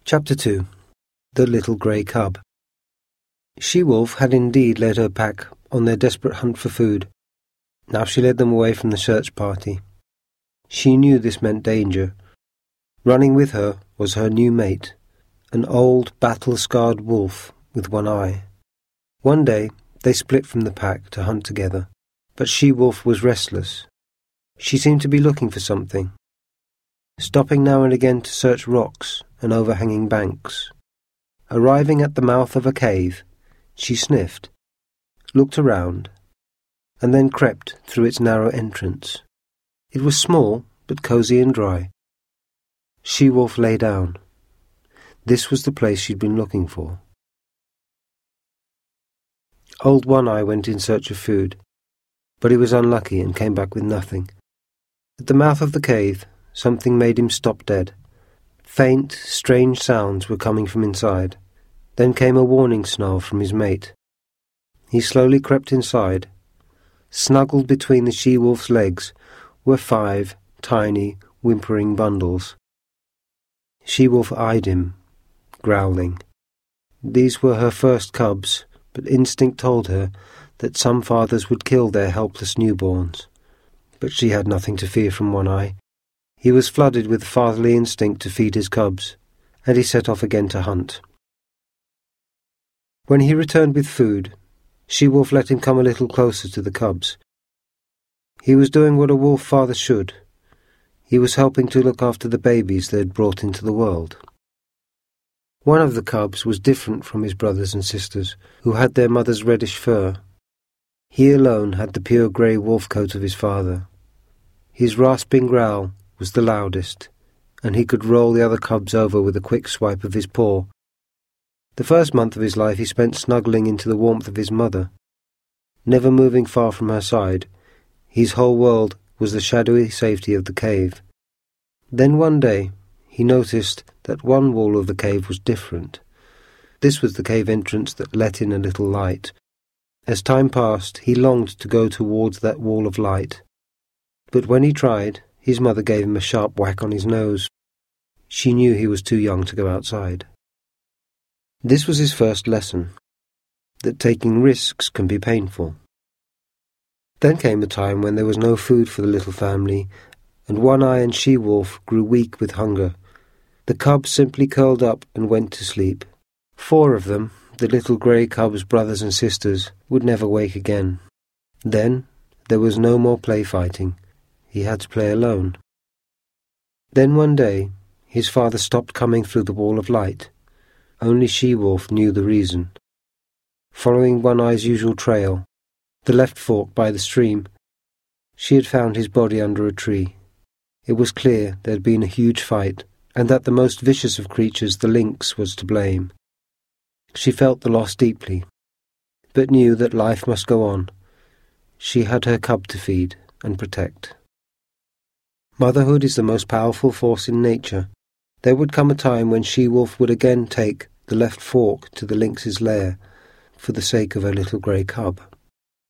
Chapter 2. The Little Grey Cub. She-Wolf had indeed led her pack on their desperate hunt for food. Now she led them away from the search party. She knew this meant danger. Running with her was her new mate, an old, battle-scarred wolf with one eye. One day they split from the pack to hunt together, but She-Wolf was restless. She seemed to be looking for something, stopping now and again to search rocks and overhanging banks. Arriving at the mouth of a cave, she sniffed, looked around, and then crept through its narrow entrance. It was small, but cosy and dry. She-Wolf lay down. This was the place she'd been looking for. Old One-Eye went in search of food, but he was unlucky and came back with nothing. At the mouth of the cave, something made him stop dead. Faint, strange sounds were coming from inside. Then came a warning snarl from his mate. He slowly crept inside. Snuggled between the she-wolf's legs were 5 tiny, whimpering bundles. She-Wolf eyed him, growling. These were her first cubs, but instinct told her that some fathers would kill their helpless newborns. But she had nothing to fear from One-Eye. He was flooded with fatherly instinct to feed his cubs, and he set off again to hunt. When he returned with food, She-Wolf let him come a little closer to the cubs. He was doing what a wolf father should. He was helping to look after the babies they had brought into the world. One of the cubs was different from his brothers and sisters, who had their mother's reddish fur. He alone had the pure grey wolf coat of his father. His rasping growl was the loudest, and he could roll the other cubs over with a quick swipe of his paw. The first month of his life he spent snuggling into the warmth of his mother. Never moving far from her side, his whole world was the shadowy safety of the cave. Then one day he noticed that one wall of the cave was different. This was the cave entrance that let in a little light. As time passed, he longed to go towards that wall of light. But when he tried, his mother gave him a sharp whack on his nose. She knew he was too young to go outside. This was his first lesson, that taking risks can be painful. Then came a time when there was no food for the little family, and One-Eye and She-Wolf grew weak with hunger. The cubs simply curled up and went to sleep. 4 of them, the little grey cub's brothers and sisters, would never wake again. Then there was no more play fighting. He had to play alone. Then one day, his father stopped coming through the wall of light. Only She-Wolf knew the reason. Following One-Eye's usual trail, the left fork by the stream, she had found his body under a tree. It was clear there had been a huge fight, and that the most vicious of creatures, the lynx, was to blame. She felt the loss deeply, but knew that life must go on. She had her cub to feed and protect. Motherhood is the most powerful force in nature. There would come a time when She-Wolf would again take the left fork to the lynx's lair for the sake of her little grey cub.